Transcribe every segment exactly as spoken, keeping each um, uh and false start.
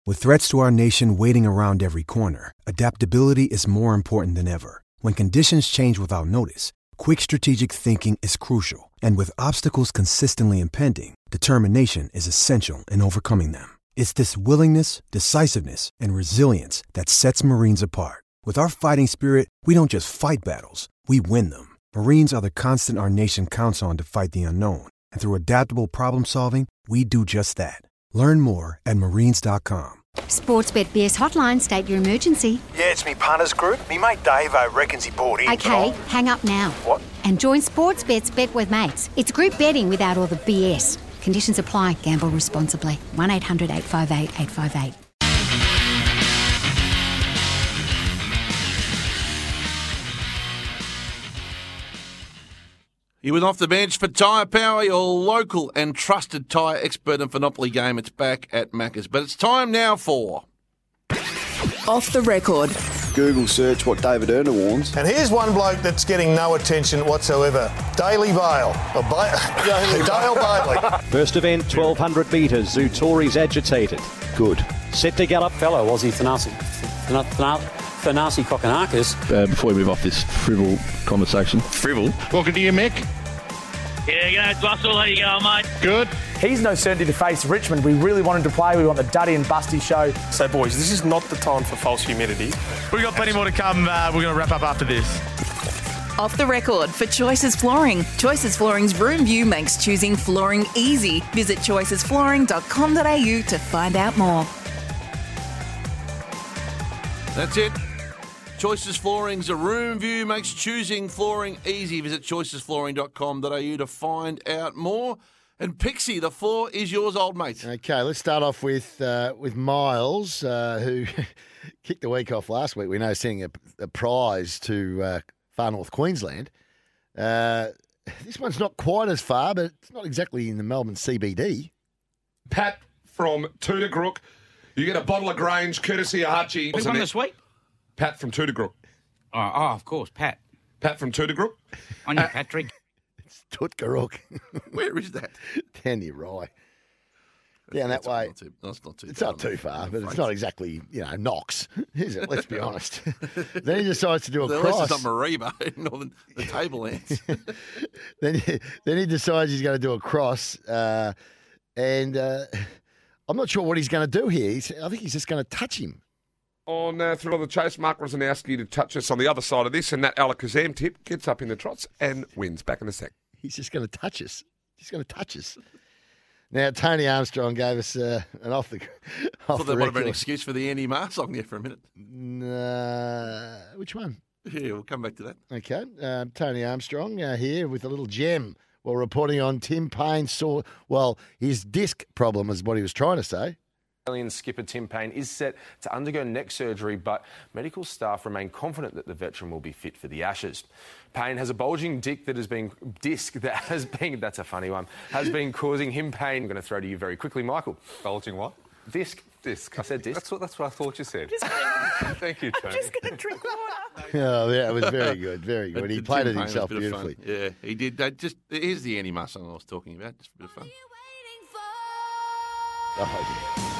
With threats to our nation waiting around every corner, adaptability is more important than ever. When conditions change without notice, quick strategic thinking is crucial. And with obstacles consistently impending, determination is essential in overcoming them. It's this willingness, decisiveness, and resilience that sets Marines apart. With our fighting spirit, we don't just fight battles, we win them. Marines are the constant our nation counts on to fight the unknown. And through adaptable problem solving, we do just that. Learn more at marines dot com. Sportsbet B S hotline, state your emergency. Yeah, it's me punters group. Me mate Davo reckons he bought in. Okay, hang up now. What? And join Sportsbet's Bet with Mates. It's group betting without all the B S. Conditions apply. Gamble responsibly. one eight hundred eight five eight eight five eight. He was off the bench for Tyre Power, your local and trusted tyre expert and Monopoly game. It's back at Macca's. But it's time now for... Off the Record. Google search what David Erner warns. And here's one bloke that's getting no attention whatsoever. Daily Vale. Or ba- Dale Bailey. First event, twelve hundred metres. Zutori's agitated. Good. Set to gallop. Fellow Aussie Thanasi. Thanasi Kokonakis. Uh, before we move off this frivol conversation. Frivol? Welcome to you, Mick. Yeah, g'day, Russell. How you going, mate? Good. He's no certainty to face Richmond. We really want him to play. We want the Duddy and Busty show. So, boys, this is not the time for false humidity. We've got plenty more to come. Uh, we're going to wrap up after this. Off the Record for Choices Flooring. Choices Flooring's Room View makes choosing flooring easy. Visit choices flooring dot com dot a u to find out more. That's it. Choices Flooring's a room view makes choosing flooring easy. Visit choices flooring dot com dot a u to find out more. And Pixie, the floor is yours, old mate. Okay, let's start off with uh, with Miles, uh, who kicked the week off last week. We know sending a, a prize to uh, Far North Queensland. Uh, this one's not quite as far, but it's not exactly in the Melbourne C B D. Pat from Tootagrook. You get a bottle of Grange, courtesy of Hutchie. Who's on this week? Pat from Tootagrook. Oh, oh, of course, Pat. Pat from Tootagrook. On you, Patrick. It's Tootgarook. Where is that? Down near Rye. Down that that's way. Not too, that's not too it's far. not too far, but it's not exactly, you know, Knox, is it? Let's be honest. Then he decides to do a At cross. least it's not Mariba, nor the, the Tablelands. then, he, then he decides he's going to do a cross, uh, and uh, I'm not sure what he's going to do here. He's, I think he's just going to touch him. On uh, through the chase, Mark Rosanowski to touch us on the other side of this, and that Alakazam tip gets up in the trots and wins. Back in a sec. He's just going to touch us. He's going to touch us. Now, Tony Armstrong gave us uh, an off the off I thought the that might have been record. an excuse for the Andy Marr song there for a minute. Uh, which one? Yeah, we'll come back to that. Okay. Uh, Tony Armstrong uh, here with a little gem while reporting on Tim Payne saw, well, his disc problem is what he was trying to say. Australian skipper Tim Payne is set to undergo neck surgery, but medical staff remain confident that the veteran will be fit for the Ashes. Payne has a bulging disc that has been disc that has been that's a funny one has been causing him pain. I'm going to throw to you very quickly, Michael. Bulging what? Disc. Disc. I said disc. That's what that's what I thought you said. Thank you, Tony. I'm just going to drink water. Oh, yeah, it was very good, very good. He Tim played it Payne was himself a bit of fun. beautifully. Yeah, he did. That just here's the Andy Marr song I was talking about. Just a bit of fun. Oh, yeah.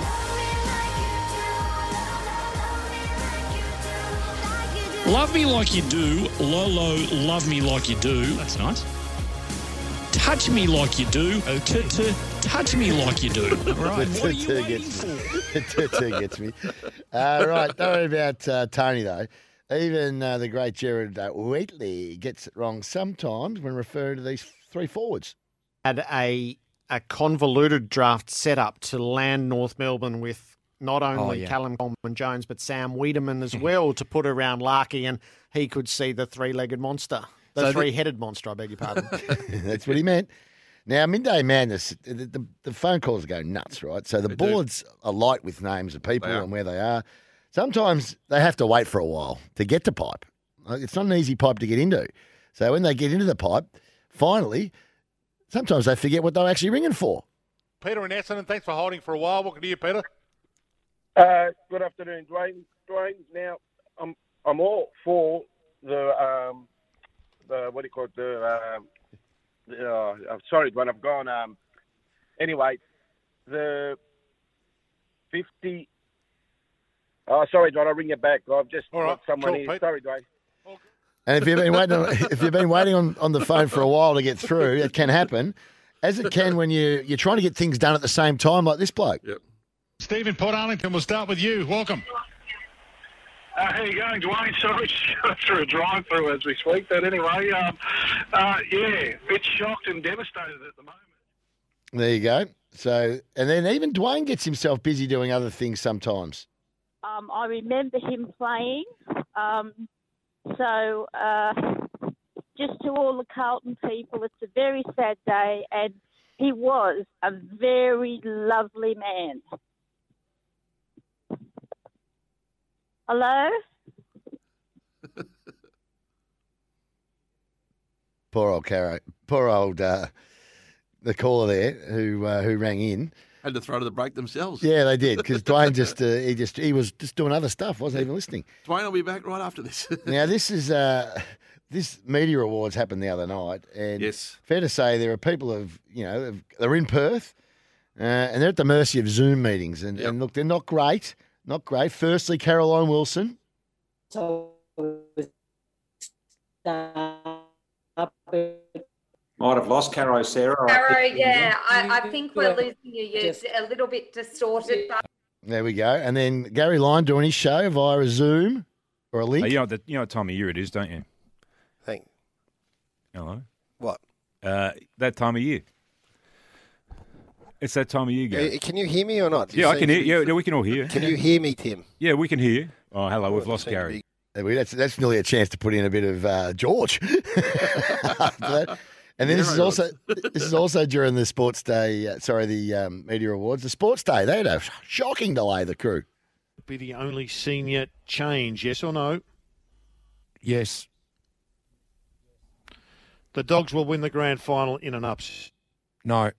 Love me like you do, Lolo, love me like you do. That's nice. Touch me like you do, oh, t- t- touch me like you do. Right, The what are you tutu waiting gets for? me. The tutu gets me. Uh, right, don't worry about uh, Tony, though. Even uh, the great Gerard uh, Wheatley gets it wrong sometimes when referring to these three forwards. Had a, a convoluted draft set up to land North Melbourne with not only Oh, yeah. Callum Coleman-Jones, but Sam Wiedemann as well to put around Larkey, and he could see the three-legged monster. The So the- three-headed monster, I beg your pardon. That's what he meant. Now, Midday Madness, the, the, the phone calls go nuts, right? So the They do. boards are light with names of people They are. and where they are. Sometimes they have to wait for a while to get to pipe. Like, it's not an easy pipe to get into. So when they get into the pipe, finally, sometimes they forget what they were actually ringing for. Peter and Essendon, thanks for holding for a while. Welcome to you, Peter. Uh, good afternoon, Dwayne. Dwayne, now I'm I'm all for the um the what do you call it the um the, uh, I'm sorry, Dwayne. I've gone um anyway the fifty. Oh, sorry, Dwayne, I'll ring you back. I've just All right, got someone cool, here. Pete. Sorry, Dwayne. And if you've been waiting, on, if you've been waiting on, on the phone for a while to get through, it can happen, as it can when you you're trying to get things done at the same time, like this bloke. Yep. Stephen Port Arlington, we'll start with you. Welcome. Uh, how you going, Dwayne? Sorry, just through a drive-through as we speak. But anyway, um, uh, yeah, a bit shocked and devastated at the moment. There you go. So, and then even Dwayne gets himself busy doing other things sometimes. Um, I remember him playing. Um, so, uh, just to all the Carlton people, it's a very sad day, and he was a very lovely man. Hello? Poor old Caro. Poor old uh, the caller there who uh, who rang in. Had to throw to the break themselves. Yeah, they did, because Dwayne just uh, he just he was just doing other stuff, wasn't even listening. Dwayne will be back right after this. Now this is uh, this media awards happened the other night, and yes, fair to say there are people of you know they're in Perth, uh, and they're at the mercy of Zoom meetings, and, and look, they're not great, not great. Firstly, Caroline Wilson. So. Might have lost Caro, Sarah. Caro, yeah, I, I think we're losing you. You're a little bit distorted. But... There we go. And then Gary Lyon doing his show via a Zoom or a link. Oh, you know the, you know what time of year it is, don't you? Thank. Hello. What? Uh, that time of year. It's that time of year, Gary. Uh, Can you hear me or not? Yeah, I can hear. Yeah, yeah, we can all hear. Can you hear me, Tim? Yeah, we can hear you. Oh, hello. We've lost Gary. That's that's nearly a chance to put in a bit of uh, George. And then this is also this is also during the Sports Day. Uh, sorry, the um, Media Awards. The Sports Day. They had a shocking delay. The crew. Be the only senior change. Yes or no? Yes. The Dogs will win the grand final in an ups. No.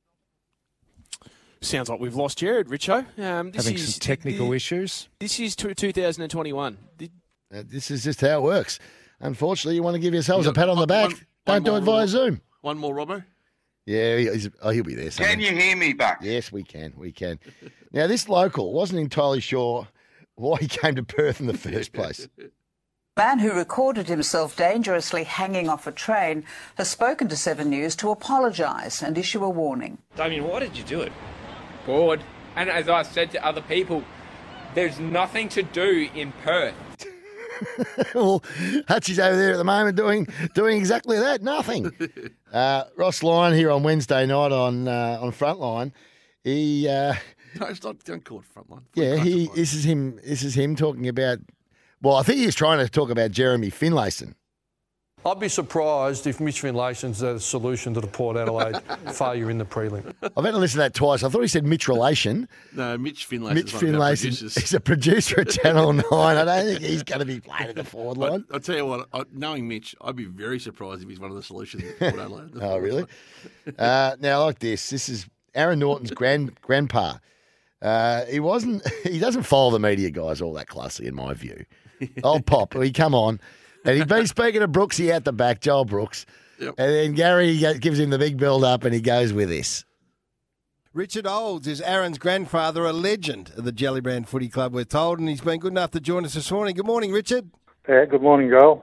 Sounds like we've lost Jared, Richo. Um, this Having is, some technical the, issues. This is two thousand twenty-one. The, uh, this is just how it works. Unfortunately, you want to give yourselves You a pat on one, the back. One, Don't do it via Rob, Zoom. One more, Robbo. Yeah, he's, oh, he'll be there. Somewhere. Can you hear me back? Yes, we can. We can. Now, this local wasn't entirely sure why he came to Perth in the first place. Man who recorded himself dangerously hanging off a train has spoken to Seven News to apologise and issue a warning. Damien, why did you do it? Bored. And as I said to other people, there's nothing to do in Perth. Well, Hutchie's over there at the moment doing doing exactly that, nothing. Uh, Ross Lyon here on Wednesday night on uh, on Frontline. He uh, no, it's not. Don't call it Frontline. Yeah, he. This is him. This is him talking about. Well, I think he was trying to talk about Jeremy Finlayson. I'd be surprised if Mitch Finlayson's the solution to the Port Adelaide failure in the prelim. I've had to listen to that twice. I thought he said Mitch Relation. No, Mitch Finlayson. Mitch Finlayson. He's a producer at Channel nine. I don't think he's going to be playing at the forward line. I, I'll tell you what, I, knowing Mitch, I'd be very surprised if he's one of the solutions at Port Adelaide. Oh, really? uh, now, like this, this is Aaron Norton's grand grandpa. Uh, he wasn't. He doesn't follow the media guys all that closely, in my view. Old Pop, he come on. And he's been speaking to Brooksy out the back, Joel Brooks. Yep. And then Gary gives him the big build-up and he goes with this. Richard Olds is Aaron's grandfather, a legend of the Jellybrand Footy Club, we're told, and he's been good enough to join us this morning. Good morning, Richard. Yeah, good morning, Joel.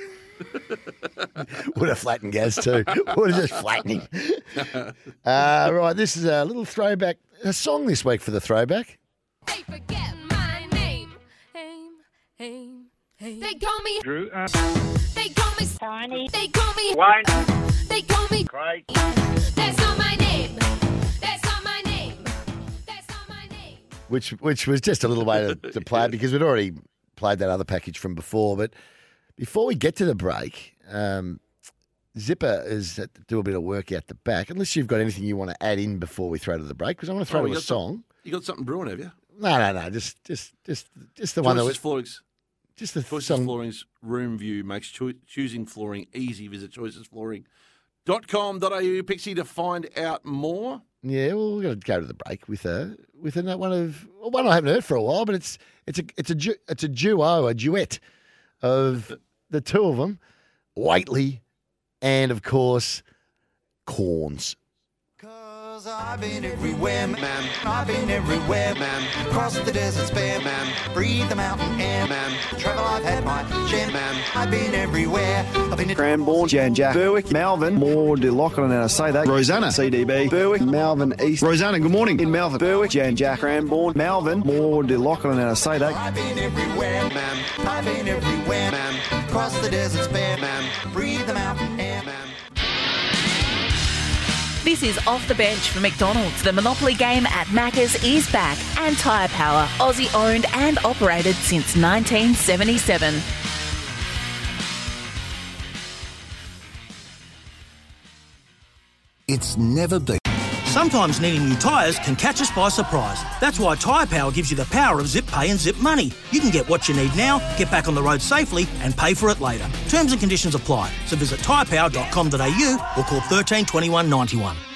Would have flattened Gaz too. Would have just flattening. Uh, right, this is a little throwback, a song this week for the throwback. They forget my name. Aim, aim. They call me Drew. Uh, they call me Tiny. They call me Wayne. They call me Craig. That's not my name. That's not my name. That's not my name. Which which was just a little way to, to play it because we'd already played that other package from before. But before we get to the break, um, Zipper is to do a bit of work out the back. Unless you've got anything you want to add in before we throw to the break, because I want to throw oh, to a song. Some, you got something brewing, have you? No, no, no. Just just just just the Choices one that was. Flooring's, just the Choices song. Flooring's room view makes cho- choosing flooring easy. Visit choices flooring dot com dot a u, Pixie, to find out more. Yeah, well, we're going to go to the break with a with a, one of well, one I haven't heard for a while, but it's it's a it's a du- it's a duo, a duet of the two of them, Waitley, and of course, Corns. I've been everywhere, man. I've been everywhere, man. Across the desert spare, man. Breathe the mountain air, man. Travel, I've had my share, man. I've been everywhere. I've been in Cranbourne, Jan Jack, Berwick, Malvern, More DeLock, I don't know how to say that. Rosanna, C D B, Berwick, Malvern East. Rosanna, good morning. In Malvern, Berwick, Jan Jack, Cranbourne, Malvern, More DeLock, I don't know how to say that. I've been everywhere, man. I've been everywhere, man. Across the desert spare, man. Breathe the mountain air, man. This is Off the Bench for McDonald's. The Monopoly game at Macca's is back. And Tyre Power, Aussie owned and operated since nineteen seventy-seven. It's never been. Sometimes needing new tyres can catch us by surprise. That's why Tyre Power gives you the power of zip pay and zip money. You can get what you need now, get back on the road safely and pay for it later. Terms and conditions apply. So visit tyre power dot com dot a u or call thirteen twenty-one ninety-one.